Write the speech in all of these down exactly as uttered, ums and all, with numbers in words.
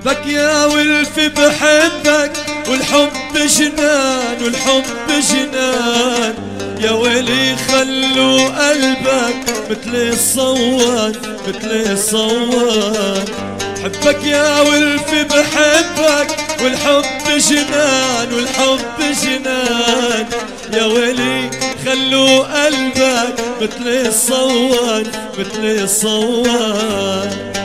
بحبك يا ولفي بحبك، والحب جنان والحب جنان. يا ويلي خلوا قلبك مثل الصوان مثل الصوان. بحبك يا ولفي بحبك، والحب جنان والحب جنان. يا ويلي خلوا قلبك مثل الصوان مثل الصوان.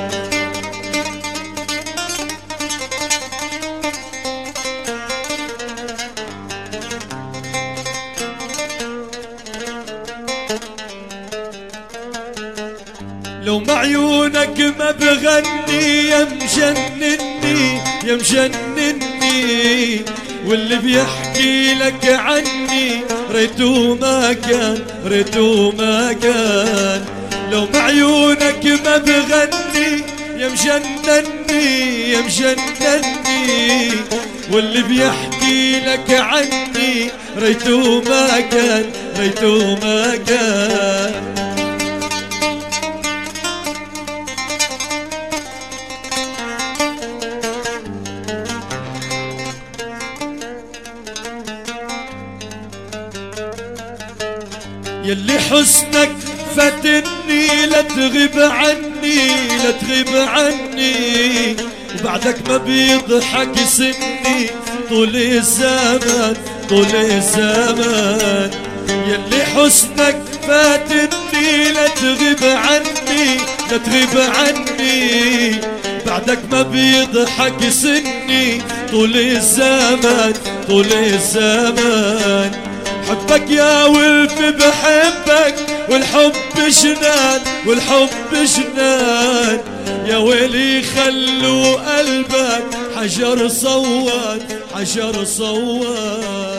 لو معيونك ما بغني يا مجنني يا مجنني. واللي بيحكي لك عني ريتو ما كان ريتو ما كان. لو معيونك ما بغني يا مجنني يا مجنني. واللي بيحكي لك عني ريتو ما كان ريتو ما كان. يلي حسنك فاتني لا تغيب عني لا تغيب عني. وبعدك ما بيضحك سني طول الزمان طول الزمان. يلي حسنك فاتني لا تغيب عني لا تغيب عني. بعدك ما بيضحك سني طول الزمان طول الزمان. بحبك يا ولفي بحبك، والحب جنان والحب جنان. يا ويلي خلوا قلبك حجر صوان حجر صوان.